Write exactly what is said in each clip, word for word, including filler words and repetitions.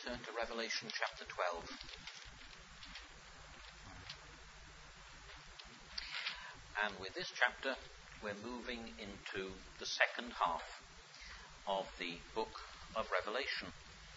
turn to Revelation chapter twelve. And with this chapter, we're moving into the second half of the book of Revelation.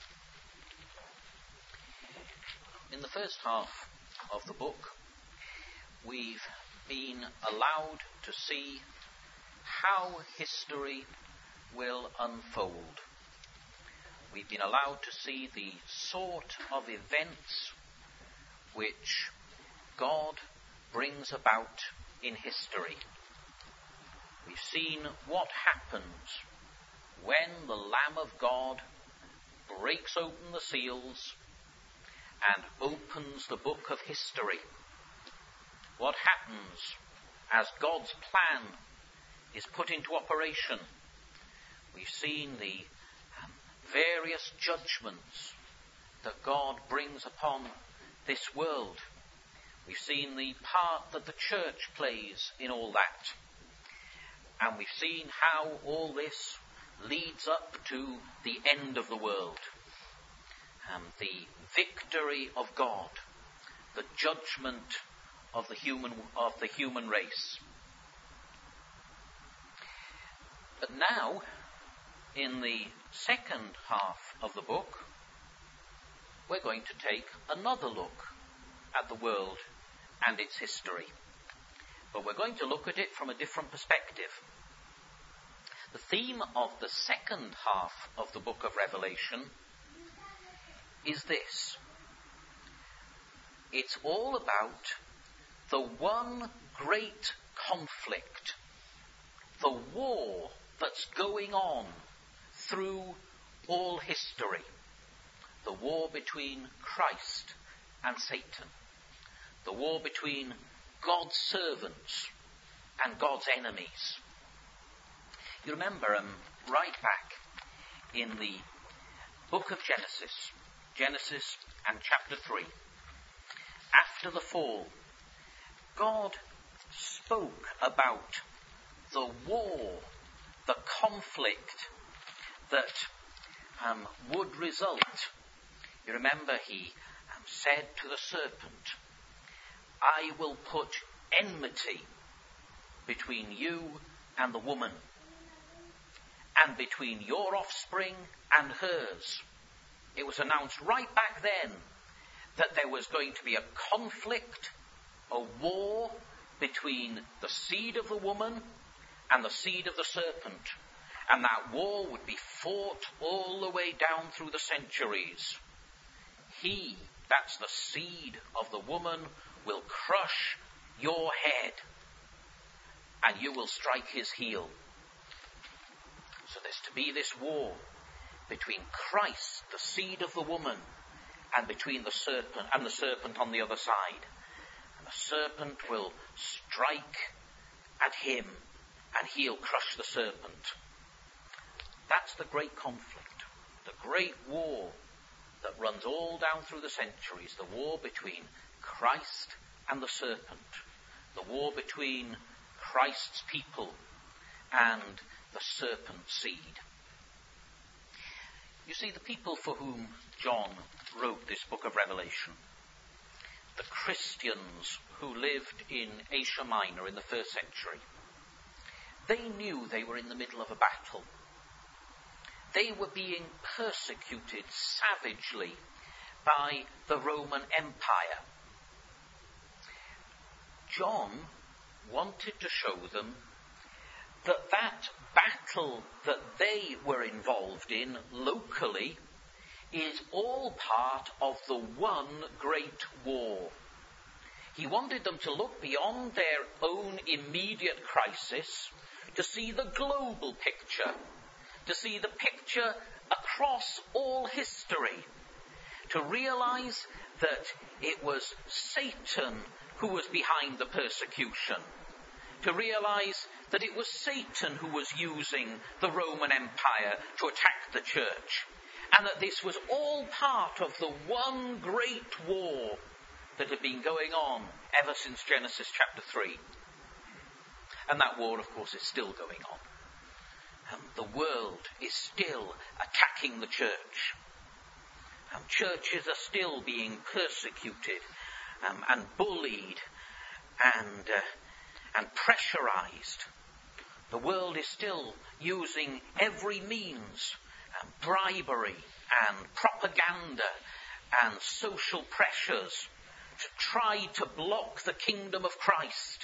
In the first half of the book, we've been allowed to see how history will unfold. We've been allowed to see the sort of events which God brings about in history. We've seen what happens when the Lamb of God breaks open the seals and opens the book of history. What happens as God's plan is put into operation. We've seen the um, various judgments that God brings upon this world. We've seen the part that the church plays in all that. And we've seen how all this leads up to the end of the world. Um, the victory of God, the judgment of the human of the human race. But now, in the second half of the book, we're going to take another look at the world and its history. But we're going to look at it from a different perspective. The theme of the second half of the book of Revelation is this. It's all about the one great conflict, the war that's going on through all history, the war between Christ and Satan, the war between God's servants and God's enemies. You remember um, right back in the book of Genesis, Genesis and chapter three, after the fall, God spoke about the war, the conflict that um, would result. You remember he um, said to the serpent, I will put enmity between you and the woman, and between your offspring and hers. It was announced right back then that there was going to be a conflict, a war between the seed of the woman and the seed of the serpent. And that war would be fought all the way down through the centuries. He, that's the seed of the woman, will crush your head, and you will strike his heel. So there's to be this war between Christ, the seed of the woman, and between the serpent and the serpent on the other side. And the serpent will strike at him, and he'll crush the serpent. That's the great conflict, the great war that runs all down through the centuries, the war between Christ and the serpent, the war between Christ's people and the serpent's seed. You see, the people for whom John wrote this book of Revelation, the Christians who lived in Asia Minor in the first century, they knew they were in the middle of a battle. They were being persecuted savagely by the Roman Empire. John wanted to show them that that battle that they were involved in locally is all part of the one great war. He wanted them to look beyond their own immediate crisis to see the global picture, to see the picture across all history, to realize that it was Satan who was behind the persecution, to realize that it was Satan who was using the Roman Empire to attack the church, and that this was all part of the one great war that had been going on ever since Genesis chapter three. And that war, of course, is still going on. Um, the world is still attacking the church. Um, churches are still being persecuted um, and bullied and, uh, and pressurized. The world is still using every means, um, bribery and propaganda and social pressures to try to block the kingdom of Christ.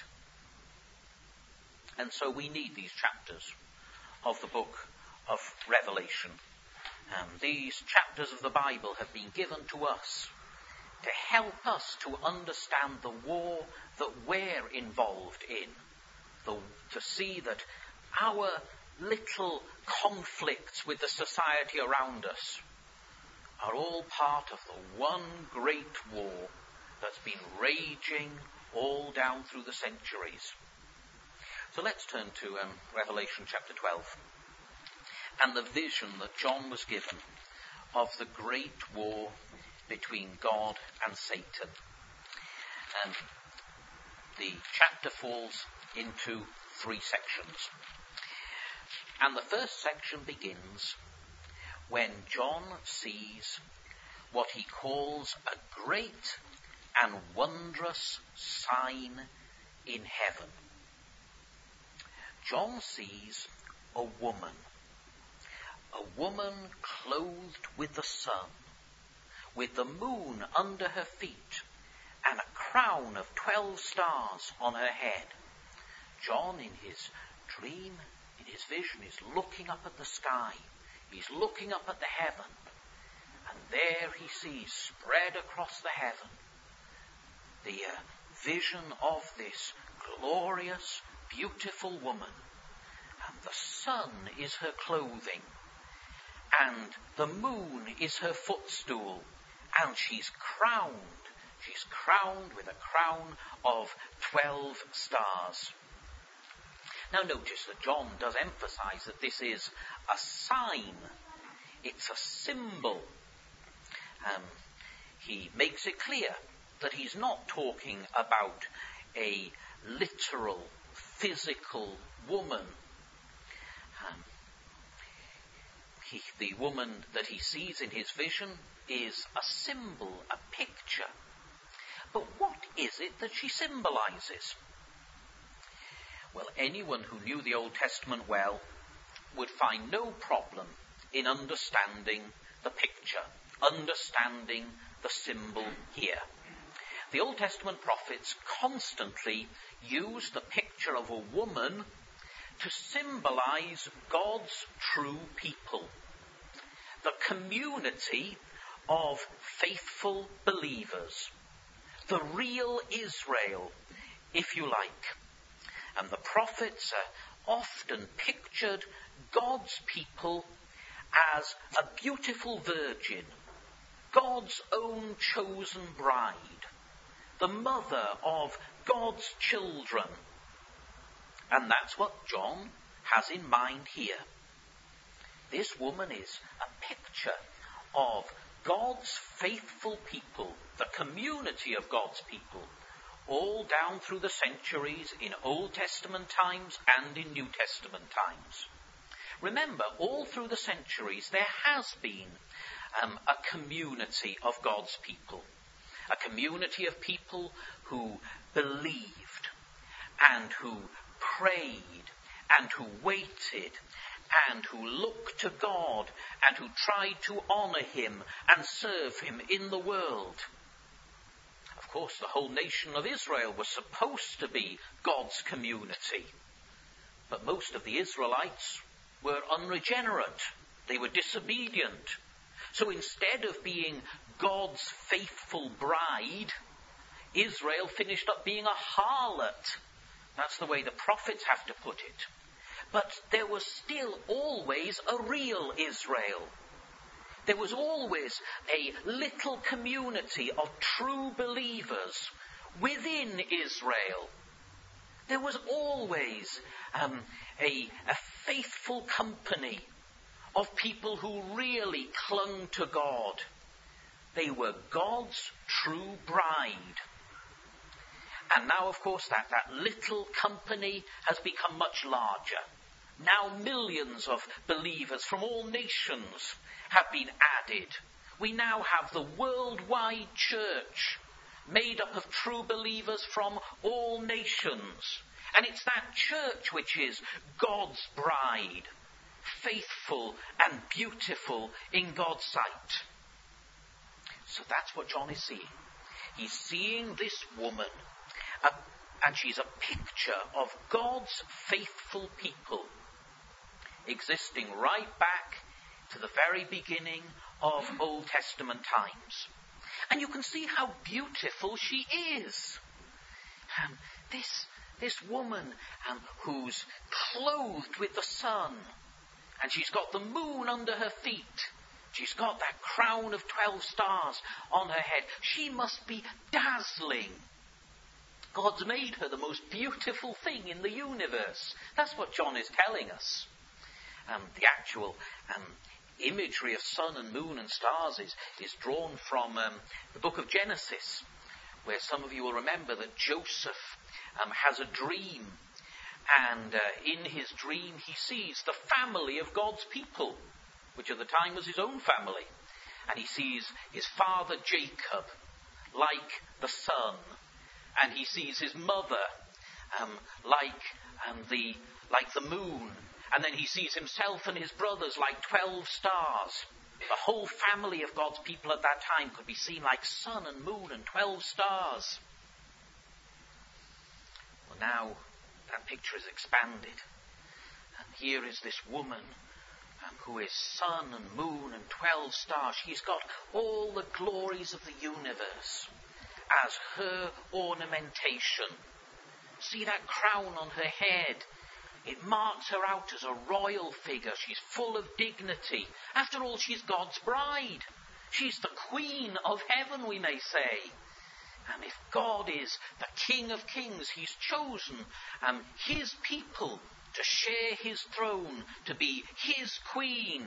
And so we need these chapters of the book of Revelation. Um, these chapters of the Bible have been given to us to help us to understand the war that we're involved in, the, to see that our little conflicts with the society around us are all part of the one great war that's been raging all down through the centuries. So let's turn to um, Revelation chapter twelve and the vision that John was given of the great war between God and Satan. Um, the chapter falls into three sections. And the first section begins when John sees what he calls a great and wondrous sign in heaven. John sees a woman, a woman clothed with the sun, with the moon under her feet, and a crown of twelve stars on her head. John, in his dream, in his vision, is looking up at the sky. He's looking up at the heaven. And there he sees, spread across the heaven, the uh, vision of this glorious, beautiful woman. And the sun is her clothing. And the moon is her footstool. And she's crowned. She's crowned with a crown of twelve stars. Now notice that John does emphasize that this is a sign. It's a symbol. Um, he makes it clear that he's not talking about a literal, physical woman. Um, he, the woman that he sees in his vision is a symbol, a picture. But what is it that she symbolizes? Well, anyone who knew the Old Testament well would find no problem in understanding the picture, understanding the symbol here. The Old Testament prophets constantly use the picture of a woman to symbolize God's true people, the community of faithful believers, the real Israel, if you like. And the prophets are often pictured God's people as a beautiful virgin, God's own chosen bride, the mother of God's children. And that's what John has in mind here. This woman is a picture of God's faithful people, the community of God's people, all down through the centuries in Old Testament times and in New Testament times. Remember, all through the centuries there has been um, a community of God's people, a community of people who believed and who prayed and who waited and who looked to God and who tried to honour him and serve him in the world. Of course, the whole nation of Israel was supposed to be God's community. But most of the Israelites were unregenerate. They were disobedient. So instead of being God's faithful bride, Israel finished up being a harlot. That's the way the prophets have to put it. But there was still always a real Israel. There was always a little community of true believers within Israel. There was always um, a, a faithful company of people who really clung to God. They were God's true bride. And now, of course, that, that little company has become much larger. Now millions of believers from all nations have been added, We now have the worldwide church made up of true believers from all nations. And it's that church which is God's bride, faithful and beautiful in God's sight. So that's what John is seeing. He's seeing this woman, uh, and she's a picture of God's faithful people, existing right back to the very beginning of Old Testament times. And you can see how beautiful she is. Um, this, this woman um, who's clothed with the sun, and she's got the moon under her feet. She's got that crown of twelve stars on her head. She must be dazzling. God's made her the most beautiful thing in the universe. That's what John is telling us. Um, the actual um, imagery of sun and moon and stars is, is drawn from um, the book of Genesis, where some of you will remember that Joseph um, has a dream, and uh, in his dream he sees the family of God's people, which at the time was his own family, and he sees his father Jacob like the sun, and he sees his mother um, like um, the like the moon. And then he sees himself and his brothers like twelve stars. The whole family of God's people at that time could be seen like sun and moon and twelve stars. Well, now that picture is expanded. And here is this woman um, who is sun and moon and twelve stars. She's got all the glories of the universe as her ornamentation. See that crown on her head? It marks her out as a royal figure. She's full of dignity. After all, she's God's bride. She's the Queen of Heaven, we may say. And if God is the King of Kings, he's chosen um, his people to share his throne, to be his Queen.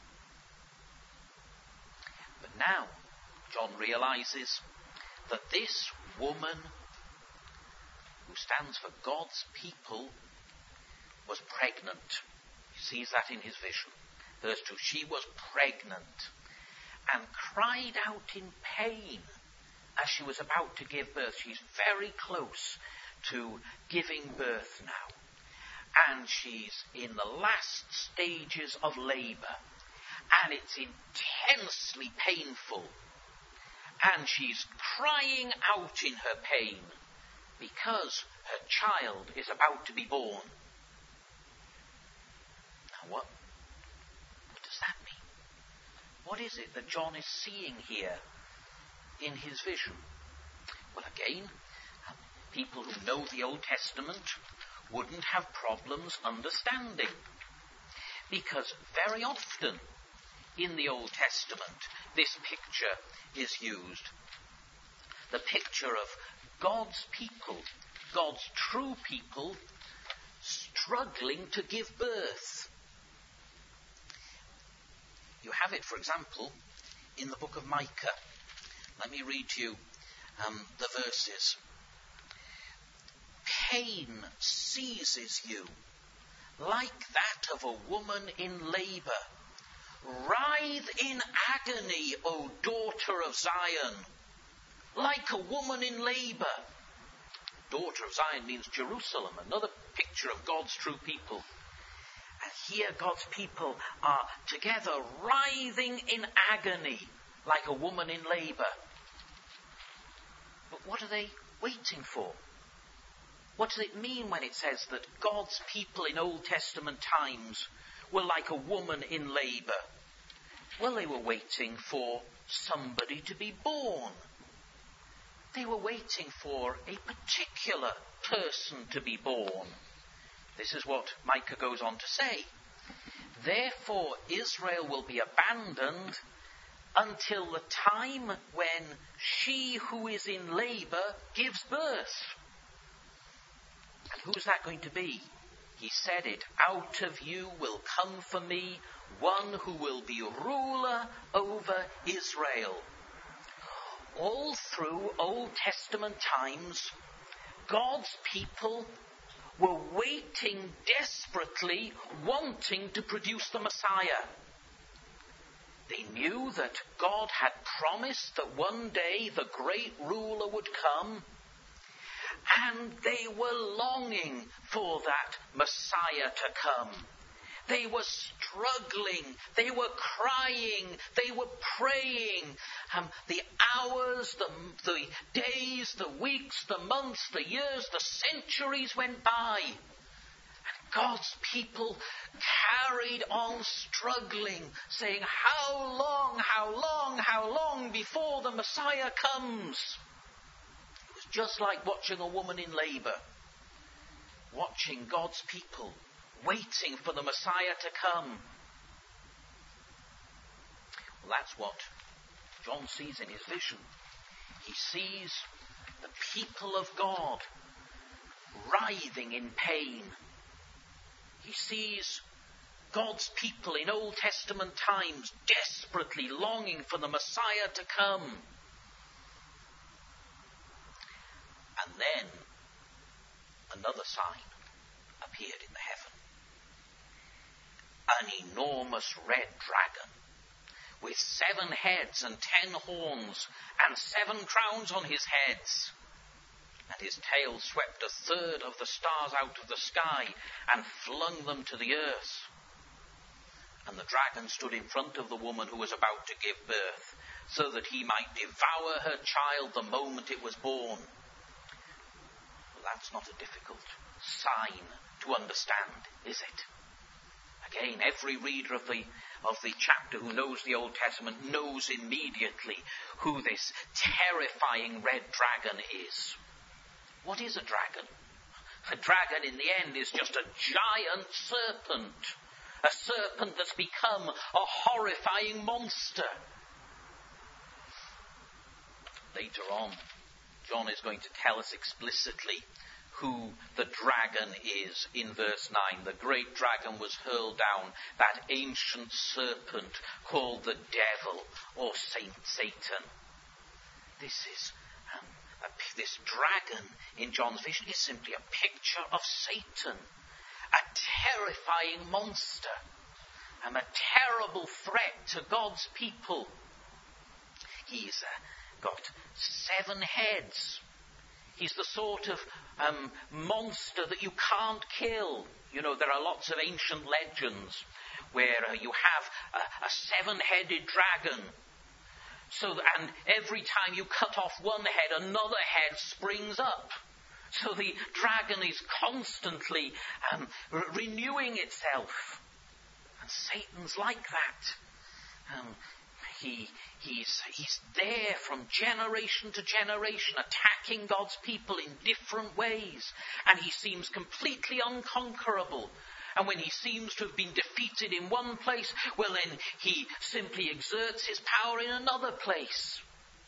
But now, John realizes that this woman, who stands for God's people, was pregnant. He sees that in his vision. Verse two, she was pregnant and cried out in pain as she was about to give birth. She's very close to giving birth now. And she's in the last stages of labour. And it's intensely painful. And she's crying out in her pain because her child is about to be born. Now what, what does that mean? What is it that John is seeing here in his vision? Well, again, people who know the Old Testament wouldn't have problems understanding. Because very often in the Old Testament, this picture is used. The picture of God's people, God's true people, struggling to give birth. You have it, for example, in the book of Micah. Let me read to you um, the verses. Pain seizes you like that of a woman in labour. Writhe in agony, O daughter of Zion, like a woman in labour. Daughter of Zion means Jerusalem, another picture of God's true people. And here God's people are together writhing in agony like a woman in labour. But what are they waiting for? What does it mean when it says that God's people in Old Testament times were like a woman in labour? Well, they were waiting for somebody to be born. They were waiting for a particular person to be born. This is what Micah goes on to say. Therefore, Israel will be abandoned until the time when she who is in labour gives birth. And who's that going to be? He said it, out of you will come for me one who will be ruler over Israel. All through Old Testament times, God's people were waiting desperately, wanting to produce the Messiah. They knew that God had promised that one day the great ruler would come, and they were longing for that Messiah to come. They were struggling, they were crying, they were praying. Um, the hours, the, the days, the weeks, the months, the years, the centuries went by. And God's people carried on struggling, saying, how long, how long, how long before the Messiah comes? It was just like watching a woman in labour, watching God's people waiting for the Messiah to come. Well, that's what John sees in his vision. He sees the people of God writhing in pain. He sees God's people in Old Testament times desperately longing for the Messiah to come. And then another sign appeared in the heaven. An enormous red dragon with seven heads and ten horns and seven crowns on his heads. And his tail swept a third of the stars out of the sky and flung them to the earth. And the dragon stood in front of the woman who was about to give birth, so that he might devour her child the moment it was born. Well, that's not a difficult sign to understand, is it? Again, every reader of the of the chapter who knows the Old Testament knows immediately who this terrifying red dragon is. What is a dragon? A dragon in the end is just a giant serpent. A serpent that's become a horrifying monster. Later on, John is going to tell us explicitly who the dragon is in verse nine. The great dragon was hurled down, that ancient serpent called the devil or Saint Satan. This is um, a, this dragon in John's vision is simply a picture of Satan, a terrifying monster, and a terrible threat to God's people. He's uh, got seven heads. He's the sort of um, monster that you can't kill. You know, there are lots of ancient legends where uh, you have a, a seven-headed dragon. So, and every time you cut off one head, another head springs up. So the dragon is constantly um, re- renewing itself. And Satan's like that. Um, He, he's, he's there from generation to generation, attacking God's people in different ways. And he seems completely unconquerable. And when he seems to have been defeated in one place, well then he simply exerts his power in another place.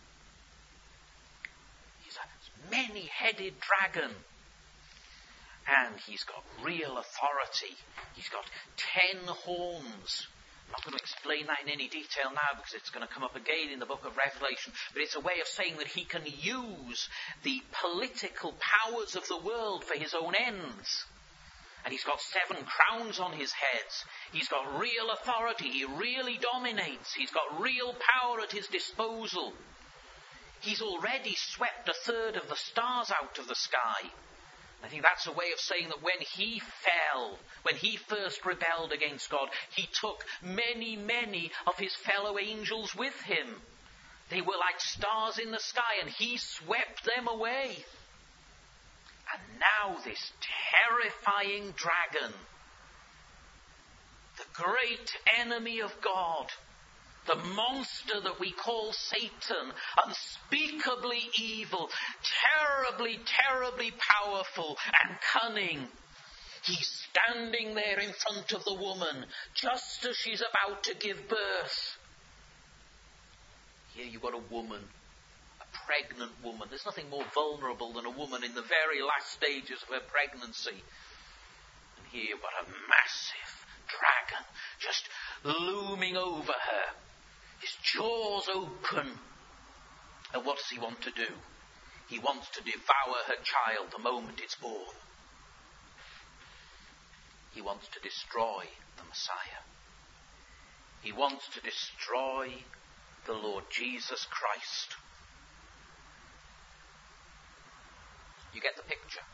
He's a many-headed dragon. And he's got real authority. He's got ten horns. I'm not going to explain that in any detail now because it's going to come up again in the book of Revelation. But it's a way of saying that he can use the political powers of the world for his own ends. And he's got seven crowns on his heads. He's got real authority. He really dominates. He's got real power at his disposal. He's already swept a third of the stars out of the sky. I think that's a way of saying that when he fell, when he first rebelled against God, he took many, many of his fellow angels with him. They were like stars in the sky, and he swept them away. And now this terrifying dragon, the great enemy of God, the monster that we call Satan, unspeakably evil, terribly, terribly powerful and cunning. He's standing there in front of the woman, just as she's about to give birth. Here you've got a woman, a pregnant woman. There's nothing more vulnerable than a woman in the very last stages of her pregnancy. And here you've got a massive dragon just looming over her. His jaws open. And what does he want to do? He wants to devour her child the moment it's born. He wants to destroy the Messiah. He wants to destroy the Lord Jesus Christ. You get the picture?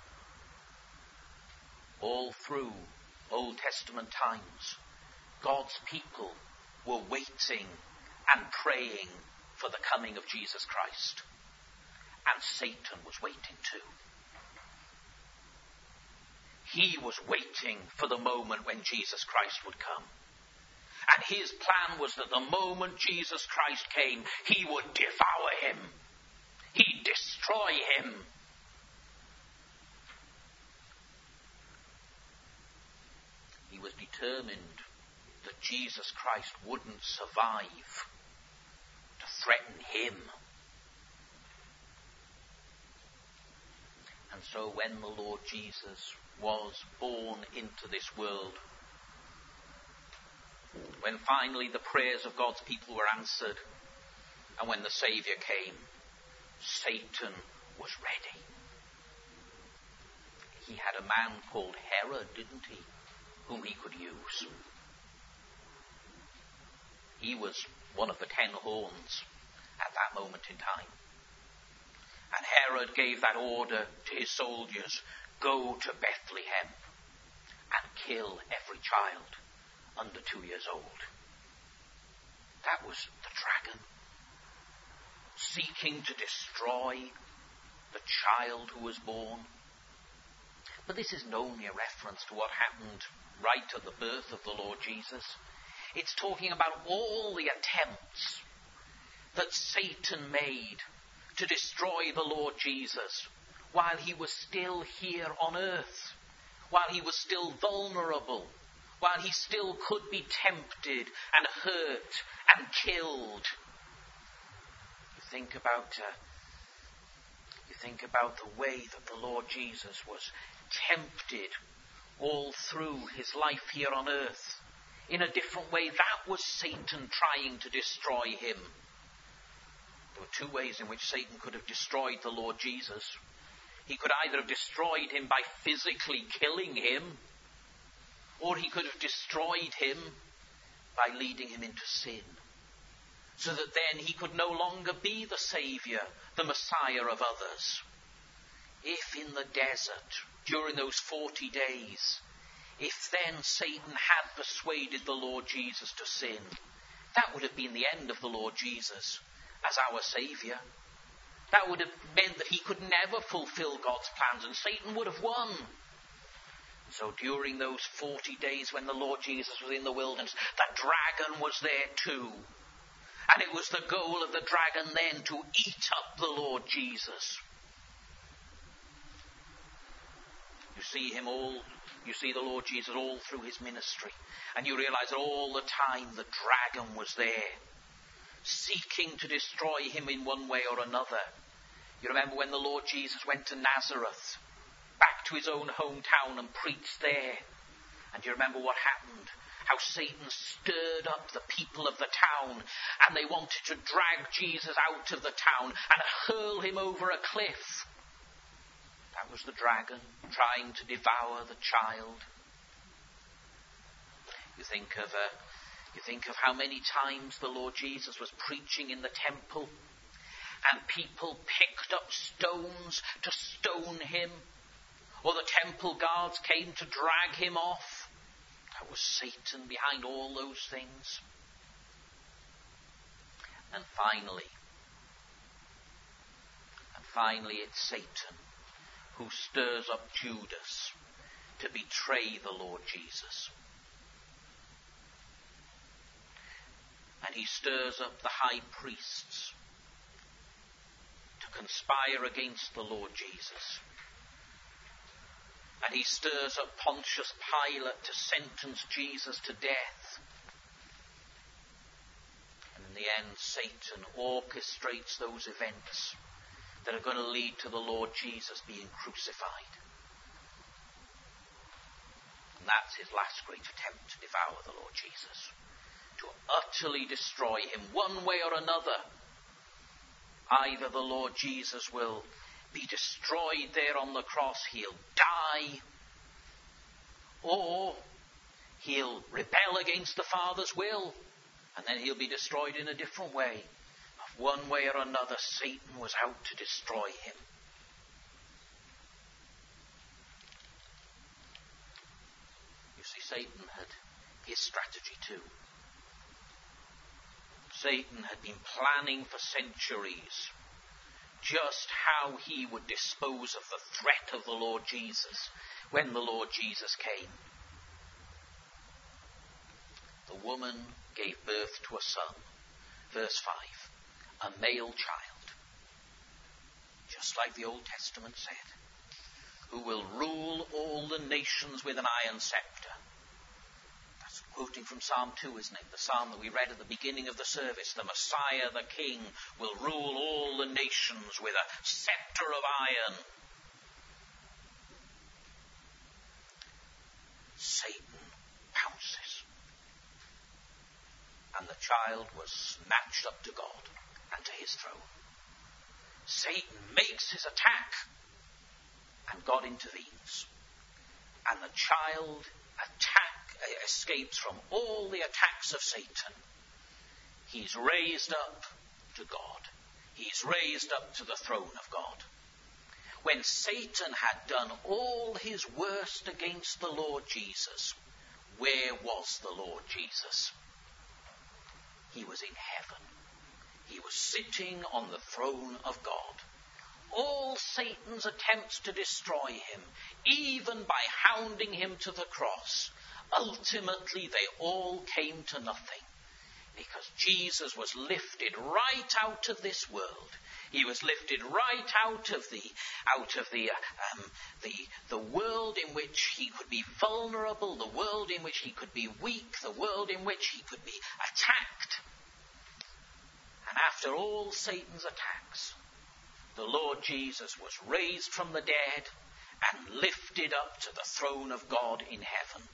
All through Old Testament times, God's people were waiting and praying for the coming of Jesus Christ. And Satan was waiting too. He was waiting for the moment when Jesus Christ would come. And his plan was that the moment Jesus Christ came, he would devour him. He'd destroy him. He was determined that Jesus Christ wouldn't survive to threaten him. And so when the Lord Jesus was born into this world, when finally the prayers of God's people were answered, and when the Saviour came, Satan was ready. He had a man called Herod, didn't he, whom he could use. He was one of the ten horns at that moment in time. And Herod gave that order to his soldiers, go to Bethlehem and kill every child under two years old. That was the dragon, seeking to destroy the child who was born. But this isn't only a reference to what happened right at the birth of the Lord Jesus. It's talking about all the attempts that Satan made to destroy the Lord Jesus while he was still here on earth, while he was still vulnerable, while he still could be tempted and hurt and killed. You think about uh, you think about the way that the Lord Jesus was tempted all through his life here on earth. In a different way, that was Satan trying to destroy him. There were two ways in which Satan could have destroyed the Lord Jesus. He could either have destroyed him by physically killing him, or he could have destroyed him by leading him into sin, so that then he could no longer be the Saviour, the Messiah of others. If in the desert, during those forty days, if then Satan had persuaded the Lord Jesus to sin, that would have been the end of the Lord Jesus as our Saviour. That would have meant that he could never fulfill God's plans, and Satan would have won. So during those forty days when the Lord Jesus was in the wilderness, the dragon was there too. And it was the goal of the dragon then to eat up the Lord Jesus. You see him all, you see the Lord Jesus all through his ministry. And you realize that all the time the dragon was there, seeking to destroy him in one way or another. You remember when the Lord Jesus went to Nazareth, back to his own hometown and preached there. And you remember what happened? How Satan stirred up the people of the town, and they wanted to drag Jesus out of the town and hurl him over a cliff. That was the dragon trying to devour the child. You think of uh, you think of how many times the Lord Jesus was preaching in the temple, and people picked up stones to stone him, or the temple guards came to drag him off. That was Satan behind all those things. And finally, and finally it's Satan who stirs up Judas to betray the Lord Jesus. And he stirs up the high priests to conspire against the Lord Jesus. And he stirs up Pontius Pilate to sentence Jesus to death. And in the end, Satan orchestrates those events that are going to lead to the Lord Jesus being crucified. And that's his last great attempt to devour the Lord Jesus, to utterly destroy him one way or another. Either the Lord Jesus will be destroyed there on the cross, he'll die, or He'll rebel against the Father's will, and then he'll be destroyed in a different way. Of one way or another, Satan was out to destroy him. You see, Satan had his strategy too. Satan had been planning for centuries just how he would dispose of the threat of the Lord Jesus when the Lord Jesus came. The woman gave birth to a son, verse five, a male child, just like the Old Testament said, who will rule all the nations with an iron scepter. That's quoting from Psalm two, isn't it? The psalm that we read at the beginning of the service. The Messiah, the King, will rule all the nations with a scepter of iron. Satan pounces. And the child was snatched up to God and to his throne. Satan makes his attack, and God intervenes. And the child attack, escapes from all the attacks of Satan. He's raised up to God. He's raised up to the throne of God. When Satan had done all his worst against the Lord Jesus, where was the Lord Jesus? He was in heaven. He was sitting on the throne of God. All Satan's attempts to destroy him, even by hounding him to the cross, ultimately they all came to nothing, because Jesus was lifted right out of this world. He was lifted right out of the out of the um, the the world in which he could be vulnerable, the world in which he could be weak, the world in which he could be attacked. And after all Satan's attacks, the Lord Jesus was raised from the dead and lifted up to the throne of God in heaven.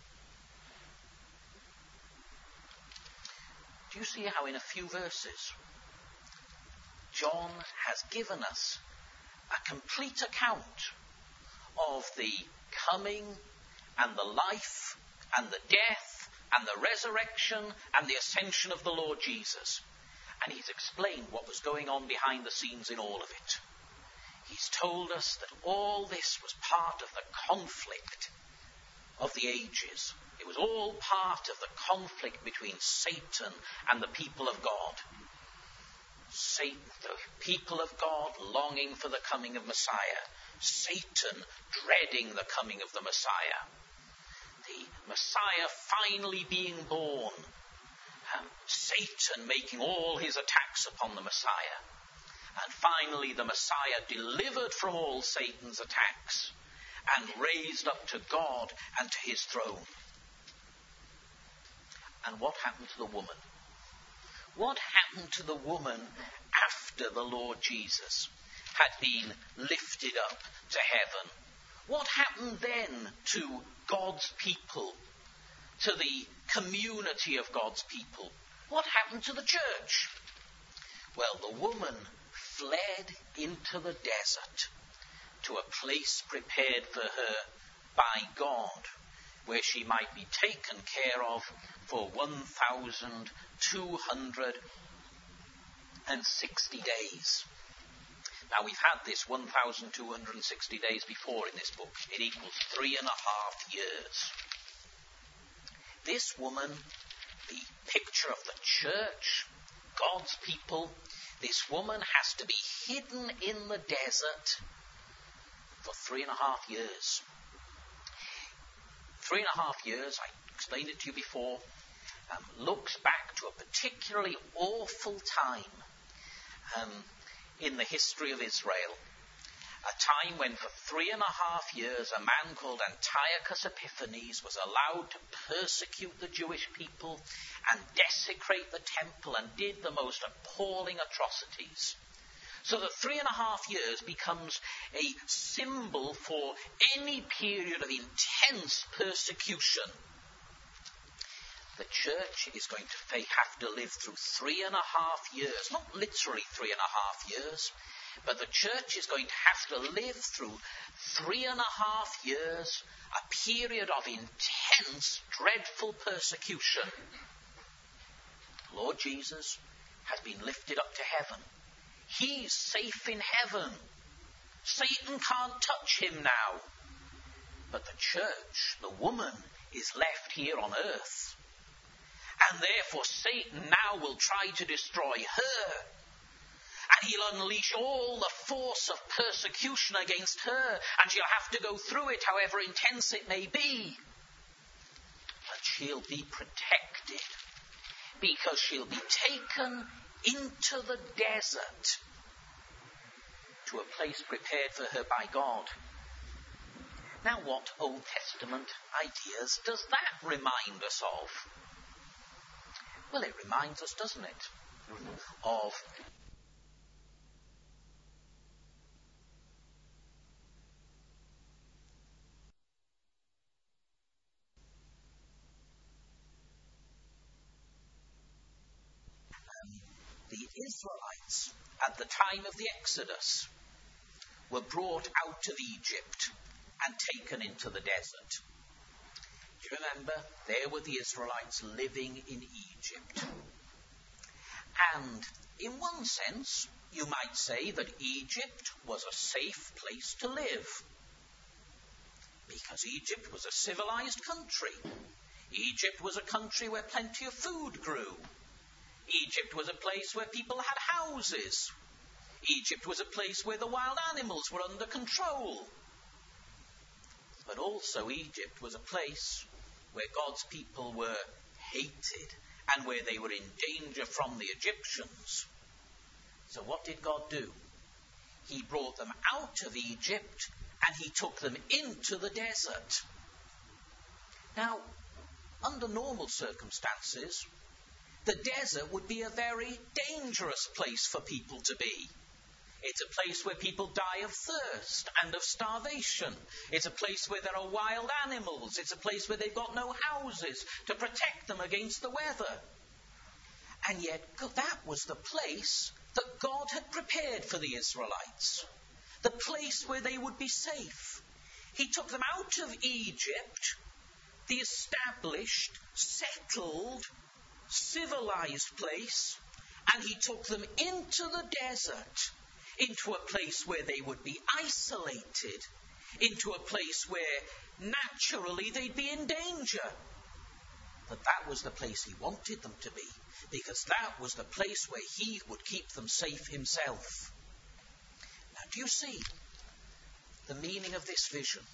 Do you see how in a few verses John has given us a complete account of the coming and the life and the death and the resurrection and the ascension of the Lord Jesus? And he's explained what was going on behind the scenes in all of it. He's told us that all this was part of the conflict of the ages. It was all part of the conflict between Satan and the people of God. Satan, the people of God longing for the coming of Messiah. Satan dreading the coming of the Messiah. The Messiah finally being born. Um, Satan making all his attacks upon the Messiah. And finally the Messiah delivered from all Satan's attacks and raised up to God and to his throne. And what happened to the woman? What happened to the woman after the Lord Jesus had been lifted up to heaven? What happened then to God's people, to the community of God's people? What happened to the church? Well, the woman fled into the desert to a place prepared for her by God, where she might be taken care of for one thousand two hundred sixty days. Now, we've had this one thousand two hundred sixty days before in this book. It equals three and a half years. This woman, the picture of the church, God's people, this woman has to be hidden in the desert for three and a half years. Three and a half years, I explained it to you before, um, looks back to a particularly awful time um, in the history of Israel. A time when for three and a half years a man called Antiochus Epiphanes was allowed to persecute the Jewish people and desecrate the temple and did the most appalling atrocities. So that three and a half years becomes a symbol for any period of intense persecution. The church is going to have to live through three and a half years, not literally three and a half years, but the church is going to have to live through three and a half years, a period of intense, dreadful persecution. Lord Jesus has been lifted up to heaven. He's safe in heaven. Satan can't touch him now. But the church, the woman, is left here on earth. And therefore Satan now will try to destroy her. And he'll unleash all the force of persecution against her. And she'll have to go through it, however intense it may be. But she'll be protected, because she'll be taken into the desert, to a place prepared for her by God. Now, what Old Testament ideas does that remind us of? Well, it reminds us, doesn't it, of the Israelites at the time of the Exodus were brought out of Egypt and taken into the desert. Do you remember? There were the Israelites living in Egypt. And in one sense, you might say that Egypt was a safe place to live, because Egypt was a civilized country. Egypt was a country where plenty of food grew. Egypt was a place where people had houses. Egypt was a place where the wild animals were under control. But also Egypt was a place where God's people were hated and where they were in danger from the Egyptians. So what did God do? He brought them out of Egypt and he took them into the desert. Now, under normal circumstances, the desert would be a very dangerous place for people to be. It's a place where people die of thirst and of starvation. It's a place where there are wild animals. It's a place where they've got no houses to protect them against the weather. And yet that was the place that God had prepared for the Israelites. The place where they would be safe. He took them out of Egypt, the established, settled, civilized place, and he took them into the desert, into a place where they would be isolated, into a place where naturally they'd be in danger. But that was the place he wanted them to be, because that was the place where he would keep them safe himself. Now, do you see the meaning of this vision?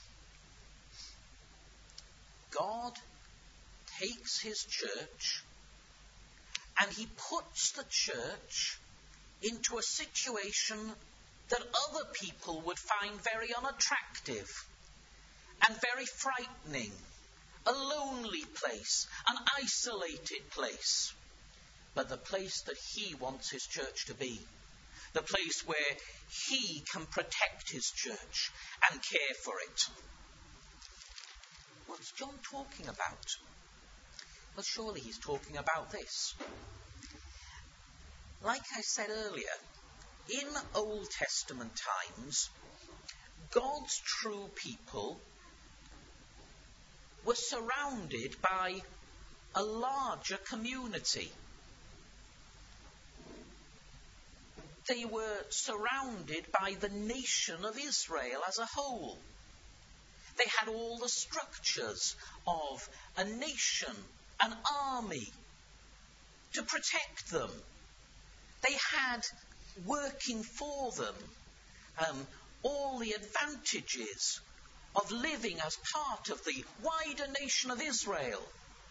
God takes his church and he puts the church into a situation that other people would find very unattractive and very frightening. A lonely place, an isolated place. But the place that he wants his church to be. The place where he can protect his church and care for it. What's John talking about? Well, surely he's talking about this. Like I said earlier, in Old Testament times, God's true people were surrounded by a larger community. They were surrounded by the nation of Israel as a whole. They had all the structures of a nation, an army, to protect them. They had working for them um, all the advantages of living as part of the wider nation of Israel.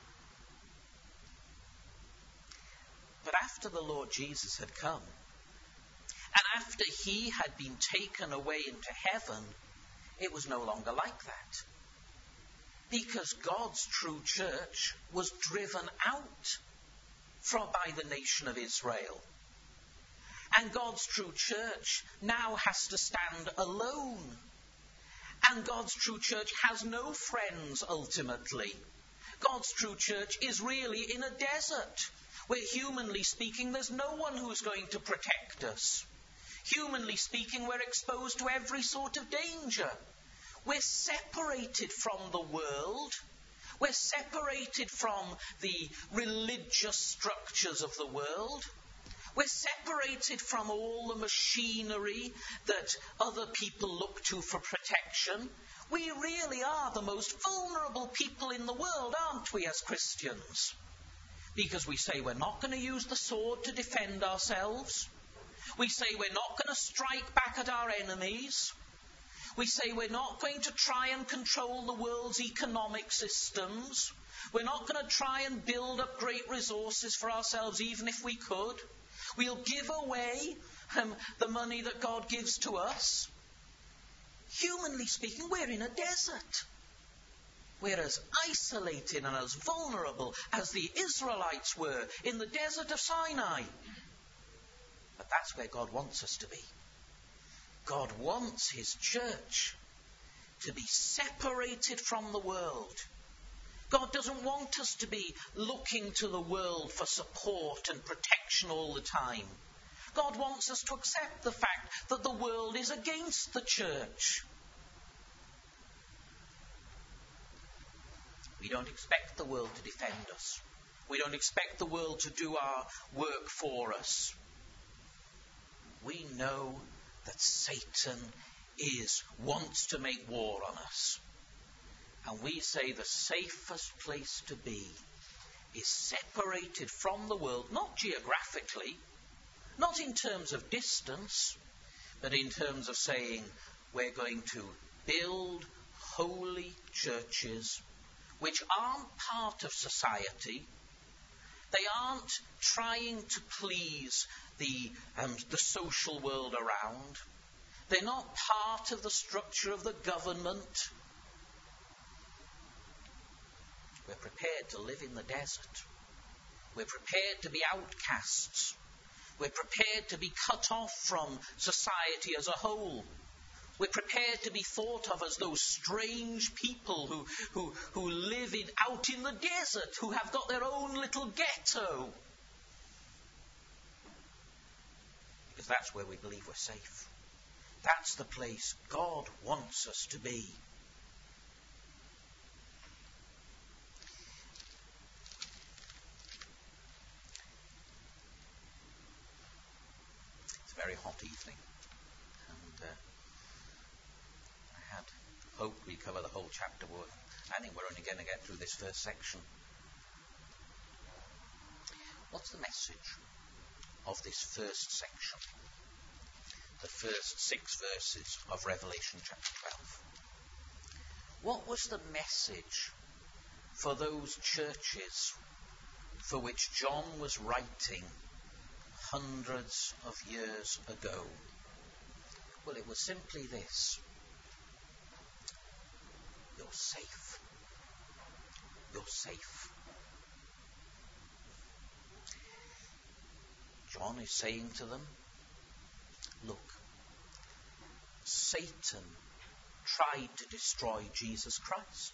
But after the Lord Jesus had come, and after he had been taken away into heaven, it was no longer like that. Because God's true church was driven out from by the nation of Israel. And God's true church now has to stand alone. And God's true church has no friends ultimately. God's true church is really in a desert, where humanly speaking, there's no one who's going to protect us. Humanly speaking, we're exposed to every sort of danger. We're separated from the world. We're separated from the religious structures of the world. We're separated from all the machinery that other people look to for protection. We really are the most vulnerable people in the world, aren't we, as Christians? Because we say we're not going to use the sword to defend ourselves. We say we're not going to strike back at our enemies. We say we're not going to try and control the world's economic systems. We're not going to try and build up great resources for ourselves, even if we could. We'll give away um, the money that God gives to us. Humanly speaking, we're in a desert. We're as isolated and as vulnerable as the Israelites were in the desert of Sinai. But that's where God wants us to be. God wants his church to be separated from the world. God doesn't want us to be looking to the world for support and protection all the time. God wants us to accept the fact that the world is against the church. We don't expect the world to defend us. We don't expect the world to do our work for us. We know that Satan is wants to make war on us. And we say the safest place to be is separated from the world, not geographically, not in terms of distance, but in terms of saying we're going to build holy churches which aren't part of society. They aren't trying to please the, um, the social world around. They're not part of the structure of the government. We're prepared to live in the desert. We're prepared to be outcasts. We're prepared to be cut off from society as a whole. We're prepared to be thought of as those strange people who, who, who live in, out in the desert, who have got their own little ghetto. Because that's where we believe we're safe. That's the place God wants us to be. It's a very hot evening. And uh, I had hoped we'd cover the whole chapter. I think we're only going to get through this first section. What's the message of this first section? The first six verses of Revelation chapter twelve. What was the message for those churches for which John was writing hundreds of years ago? Well, it was simply this. You're safe. You're safe. John is saying to them, look, Satan tried to destroy Jesus Christ.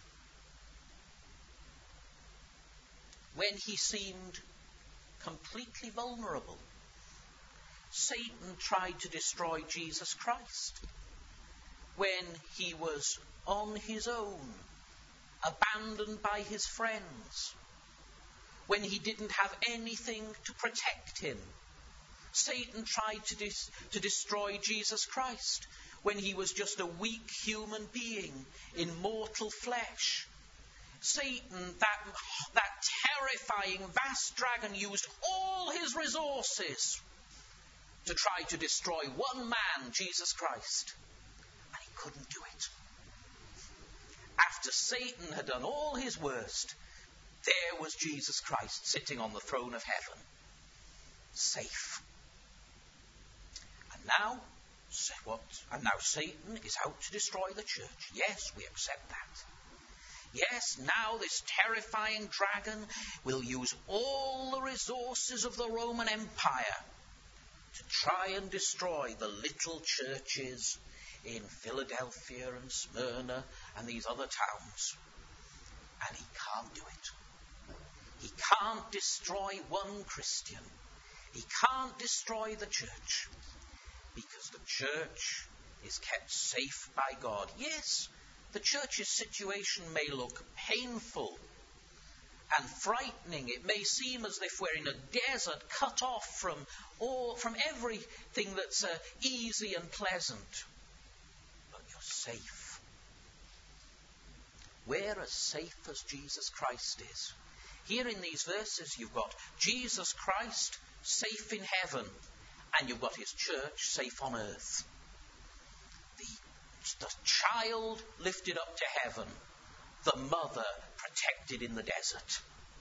When he seemed completely vulnerable, Satan tried to destroy Jesus Christ. When he was on his own, abandoned by his friends, when he didn't have anything to protect him, Satan tried to, dis- to destroy Jesus Christ when he was just a weak human being in mortal flesh. Satan, that, that terrifying, vast dragon, used all his resources to try to destroy one man, Jesus Christ. And he couldn't do it. After Satan had done all his worst, there was Jesus Christ sitting on the throne of heaven, safe. And now, what? And now Satan is out to destroy the church. Yes, we accept that. Yes, now this terrifying dragon will use all the resources of the Roman Empire to try and destroy the little churches in Philadelphia and Smyrna and these other towns. And he can't do it. He can't destroy one Christian. He can't destroy the church, because the church is kept safe by God. Yes, the church's situation may look painful and frightening. It may seem as if we're in a desert, cut off from all, from everything that's uh, easy and pleasant. But you're safe. We're as safe as Jesus Christ is. Here in these verses you've got Jesus Christ safe in heaven, and you've got his church safe on earth. The, the child lifted up to heaven, the mother protected in the desert.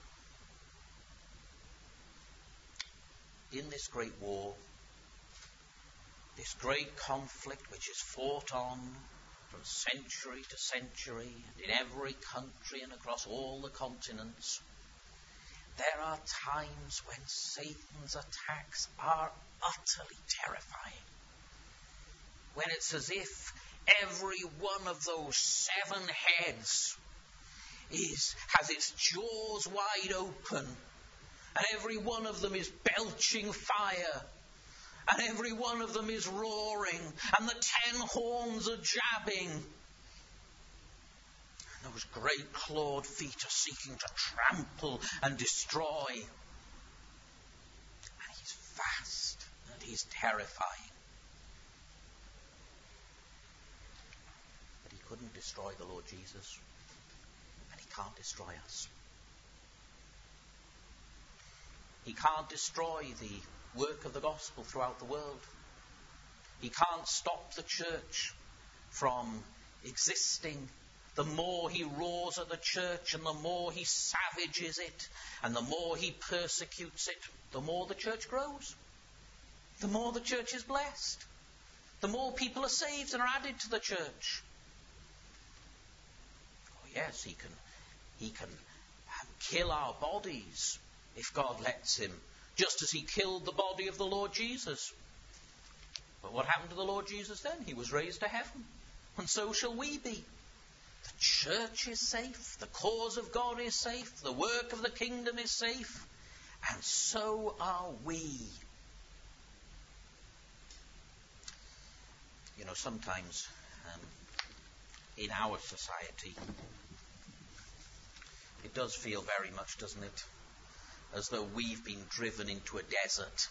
In this great war, this great conflict which is fought on from century to century, and in every country and across all the continents, there are times when Satan's attacks are utterly terrifying. When it's as if every one of those seven heads is has its jaws wide open, and every one of them is belching fire, and every one of them is roaring, and the ten horns are jabbing. Those great clawed feet are seeking to trample and destroy. And he's vast and he's terrifying. But he couldn't destroy the Lord Jesus. And he can't destroy us. He can't destroy the work of the gospel throughout the world. He can't stop the church from existing. The more he roars at the church, and the more he savages it, and the more he persecutes it, the more the church grows. The more the church is blessed. The more people are saved and are added to the church. Oh yes, he can, he can kill our bodies if God lets him, just as he killed the body of the Lord Jesus. But what happened to the Lord Jesus then? He was raised to heaven, and so shall we be. The church is safe, the cause of God is safe, the work of the kingdom is safe, and so are we. You know, sometimes um, in our society, it does feel very much, doesn't it, as though we've been driven into a desert.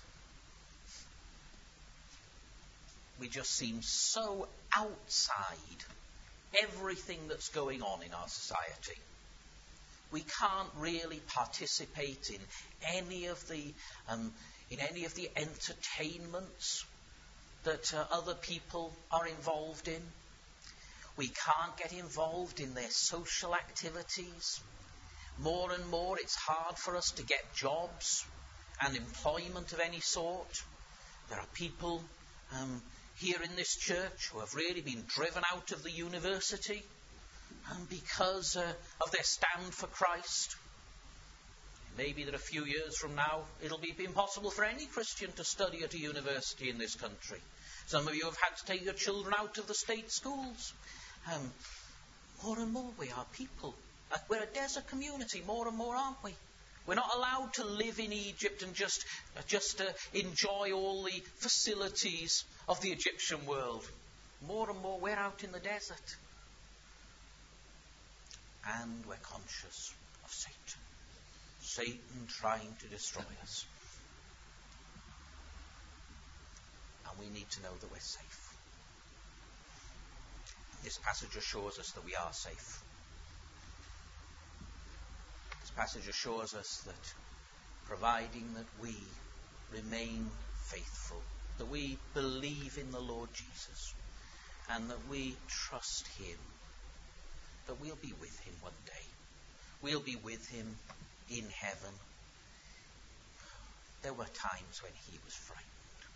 We just seem so outside everything that's going on in our society. We can't really participate in any of the um, in any of the entertainments that uh, other people are involved in. We can't get involved in their social activities. More and more, it's hard for us to get jobs and employment of any sort. There are people Um, here in this church who have really been driven out of the university and because uh, of their stand for Christ. Maybe that a few years from now it'll be impossible for any Christian to study at a university in this country. Some of you have had to take your children out of the state schools. Um, more and more we are people. Uh, we're a desert community, more and more, aren't we? We're not allowed to live in Egypt and just, uh, just uh, enjoy all the facilities of the Egyptian world. More and more we're out in the desert. And we're conscious of Satan. Satan trying to destroy us. And we need to know that we're safe. This passage assures us that we are safe. This passage assures us that providing that we remain faithful, that we believe in the Lord Jesus, and that we trust him, that we'll be with him one day. We'll be with him in heaven. There were times when he was frightened.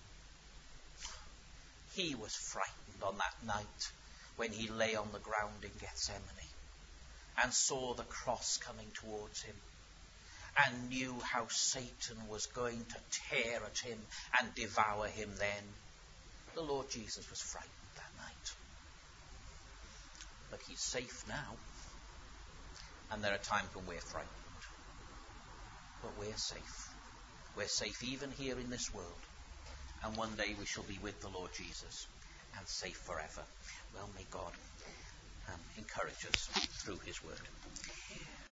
He was frightened on that night when he lay on the ground in Gethsemane and saw the cross coming towards him and knew how Satan was going to tear at him and devour him then. The Lord Jesus was frightened that night. But he's safe now. And there are times when we're frightened. But we're safe. We're safe even here in this world. And one day we shall be with the Lord Jesus and safe forever. Well, may God um, encourage us through his word.